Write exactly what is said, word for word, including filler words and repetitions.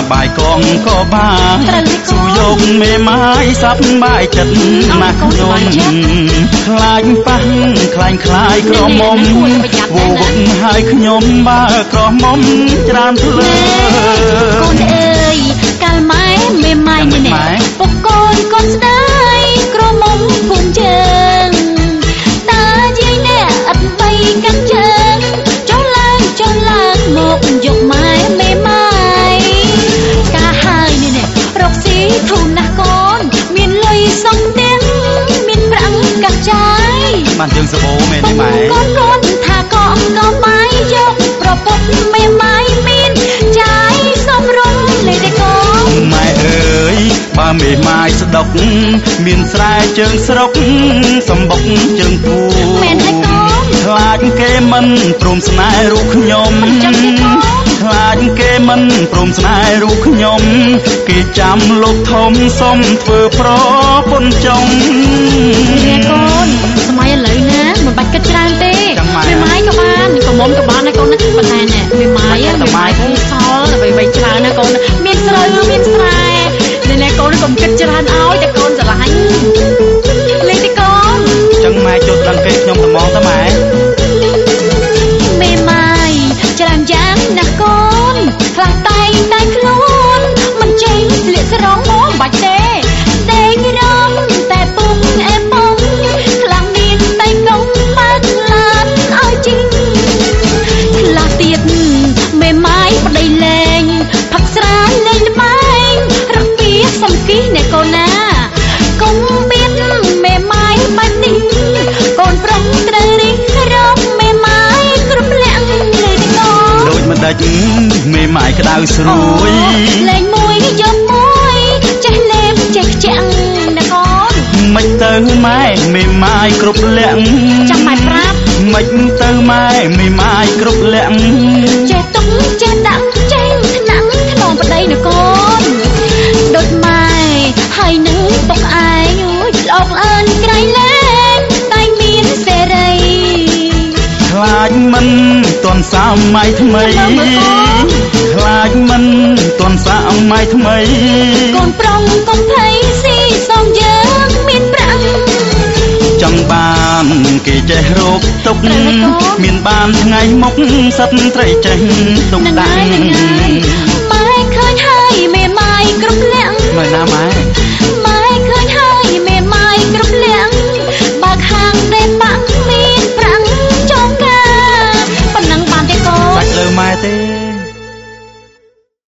បាយកងក៏បានស៊ូយកមេម៉ាយសាប់បាយចិត្តណាស់ខ្ញុំខ្លាចប៉ះខ្លាញ់ខ្លាយក្រមុំវូវឹកហើយខ្ញុំបើក្រមុំច្រើនភ្លើកូនអើយកាលម៉ែមេម៉ាយនេះពុកកូនកូនស្ដាយក្រមុំភូមិជើងតាយាយនេះអត់បីកាត់ជើងចុះឡើងចុះឡើងមកយកម៉ែមេម៉ាយកាហើយនេះនេះរកស៊ីធូរណាស់កូនមានលុយសំទាំងមានប្រាំងកាត់ចាយបានជើងសបោមែនទេម៉ែកូនកូនថាកងក៏បាយយកប្រពន្ធមេម៉ាយមានចាយសំរុំលេទេកូនម៉ែអើយបើមេម៉ាយស្ដុកមានស្រែជើងស្រុកសម្បុកជើងពូមែនទេកូនខ្លាចគេមិនព្រមស្នេហ៍រូបខ្ញុំខ្លាចគេមិនព្រមស្នេហ៍រូបខ្ញុំគេចាំលោកធំសុំធ្វើប្រពន្ធចុងនេះកូនសម័យឥឡូវណាមិនបាច់គិតច្រើនទេមេម៉ាយក៏បានក៏មុំក៏បានដែរកូនណាប៉ុន្តែណែមេម៉ាយមេម៉ាយគូសល់ដើម្បីបីច្រើនណាកូនមានស្រូវមានស្រែនេះកូនកុំគិតច្រើនឲ្យតែកូនស្រឡាញ់លេទេកូនចឹងម៉ែចូលដឹងគេខ្ញុំត្មងតើម៉ែមេម៉ាយច្រើនយ៉ាងណាកូនខ្លះតែងតែខ្លួនមិនចេញស្លៀកស្រងមកបាច់ទេតែងរំតែពុកអេប៉ុងខ្លះមានតែកងបើកឡានឲ្យជីងខ្លះទៀតមេម៉ាយប្តីលេងផឹកស្រាលេងល្បែងរកពីសំគីអ្នកកូនណាកុំបៀតមេម៉ាយបាត់នេះកូនប្រុសត្រូវរីករកមេម៉ាយគ្រប់លក្ខលេងកូនដូចមិនដាច់មេម៉ាយក្តៅស្រួយលេងមួយយកមួយចេះលេបចេះខ្ចាំងណាកូនមិនទៅម៉ែមេម៉ាយគ្រប់លក្ខចាំម៉ែប្រាប់មិនទៅម៉ែមេម៉ាយគ្រប់លក្ខចេះទុកចេះដាក់ចេះថ្នាំថ្នមប្តីណាកូនដូចម៉ែហើយនឹងពុកឯងអើយលោកអើនក្រៃលែងតែមានសេរីខ្លាចមិនទាន់សម័យថ្មីខ្លាចមិនទាន់សម័យថ្មីកូនប្រុងកុំភ័យស៊ីសំយើងមានប្រាំចង់បានគេចេះរកទុកមានបានថ្ងៃមុខសិតត្រីចេះទុកដាក់